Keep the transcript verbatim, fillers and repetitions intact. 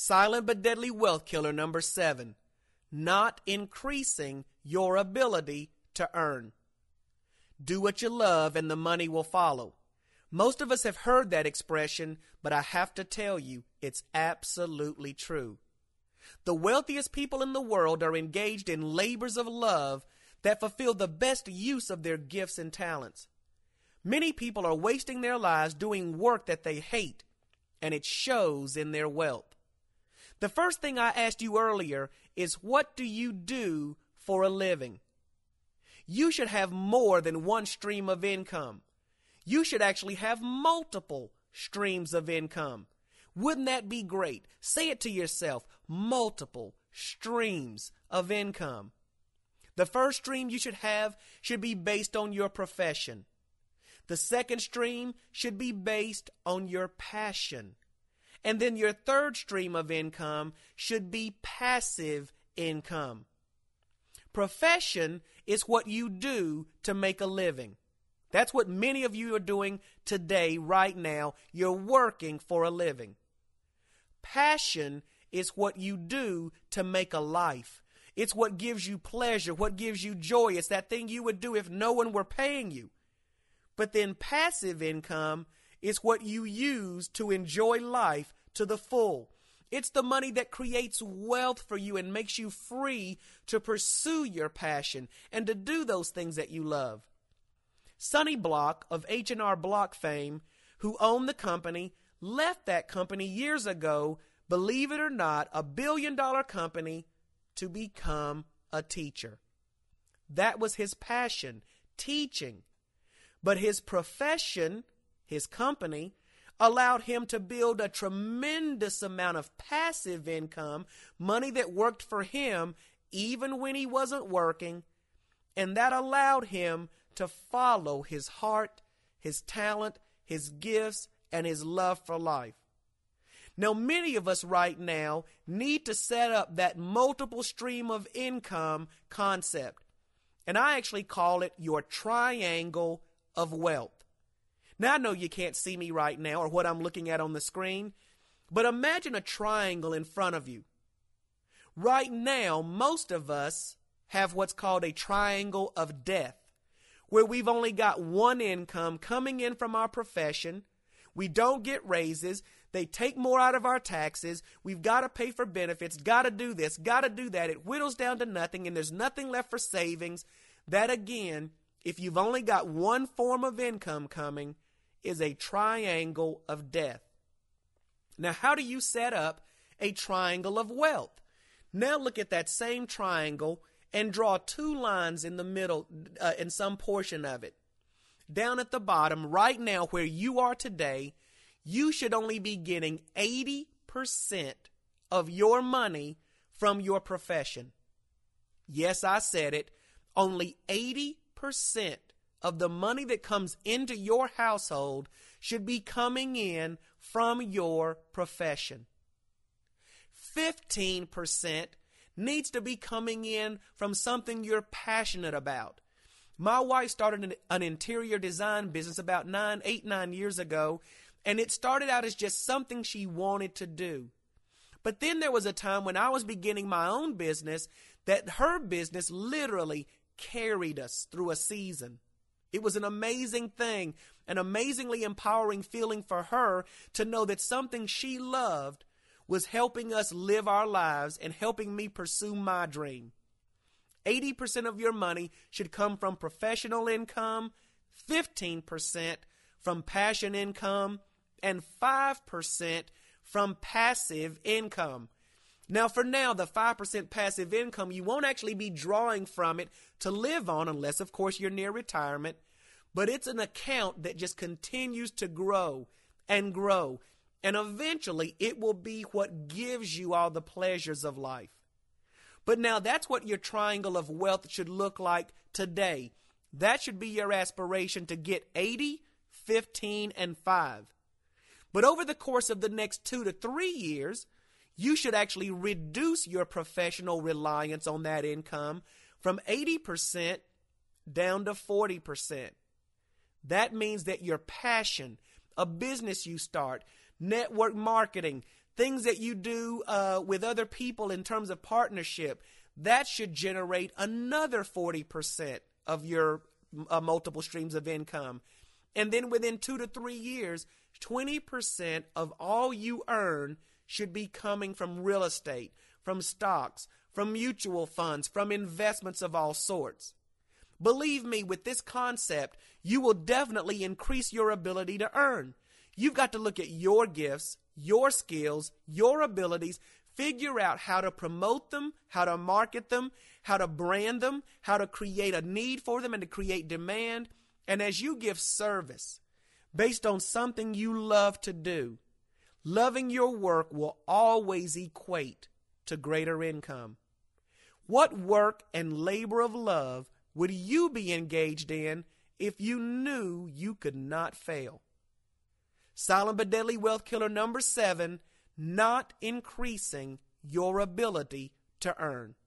Silent but deadly wealth killer number seven. Not increasing your ability to earn. Do what you love and the money will follow. Most of us have heard that expression, but I have to tell you, it's absolutely true. The wealthiest people in the world are engaged in labors of love that fulfill the best use of their gifts and talents. Many people are wasting their lives doing work that they hate, and it shows in their wealth. The first thing I asked you earlier is, what do you do for a living? You should have more than one stream of income. You should actually have multiple streams of income. Wouldn't that be great? Say it to yourself, multiple streams of income. The first stream you should have should be based on your profession. The second stream should be based on your passion. And then your third stream of income should be passive income. Profession is what you do to make a living. That's what many of you are doing today, right now. You're working for a living. Passion is what you do to make a life. It's what gives you pleasure, what gives you joy. It's that thing you would do if no one were paying you. But then passive income is what you use to enjoy life to the full. It's the money that creates wealth for you and makes you free to pursue your passion and to do those things that you love. Sonny Block of H and R Block fame, who owned the company, left that company years ago, believe it or not, a billion dollar company, to become a teacher. That was his passion, teaching. But his profession, his company, allowed him to build a tremendous amount of passive income, money that worked for him even when he wasn't working, and that allowed him to follow his heart, his talent, his gifts, and his love for life. Now, many of us right now need to set up that multiple stream of income concept, and I actually call it your triangle of wealth. Now, I know you can't see me right now or what I'm looking at on the screen, but imagine a triangle in front of you. Right now, most of us have what's called a triangle of death, where we've only got one income coming in from our profession. We don't get raises. They take more out of our taxes. We've got to pay for benefits, got to do this, got to do that. It whittles down to nothing, and there's nothing left for savings. That, again, if you've only got one form of income coming, is a triangle of death. Now, how do you set up a triangle of wealth? Now look at that same triangle and draw two lines in the middle, uh, in some portion of it. Down at the bottom, right now where you are today, you should only be getting eighty percent of your money from your profession. Yes, I said it. Only eighty percent of the money that comes into your household should be coming in from your profession. fifteen percent needs to be coming in from something you're passionate about. My wife started an, an interior design business about nine, eight, nine years ago, and it started out as just something she wanted to do. But then there was a time when I was beginning my own business that her business literally carried us through a season. It was an amazing thing, an amazingly empowering feeling for her to know that something she loved was helping us live our lives and helping me pursue my dream. eighty percent of your money should come from professional income, fifteen percent from passion income, and five percent from passive income. Now, for now, the five percent passive income, you won't actually be drawing from it to live on unless, of course, you're near retirement. But it's an account that just continues to grow and grow. And eventually, it will be what gives you all the pleasures of life. But now that's what your triangle of wealth should look like today. That should be your aspiration, to get eighty, fifteen, and five. But over the course of the next two to three years, you should actually reduce your professional reliance on that income from eighty percent down to forty percent. That means that your passion, a business you start, network marketing, things that you do uh, with other people in terms of partnership, that should generate another forty percent of your uh, multiple streams of income. And then within two to three years, twenty percent of all you earn should be coming from real estate, from stocks, from mutual funds, from investments of all sorts. Believe me, with this concept, you will definitely increase your ability to earn. You've got to look at your gifts, your skills, your abilities, figure out how to promote them, how to market them, how to brand them, how to create a need for them and to create demand. And as you give service based on something you love to do, loving your work will always equate to greater income. What work and labor of love would you be engaged in if you knew you could not fail? Silent but deadly wealth killer number seven, not increasing your ability to earn.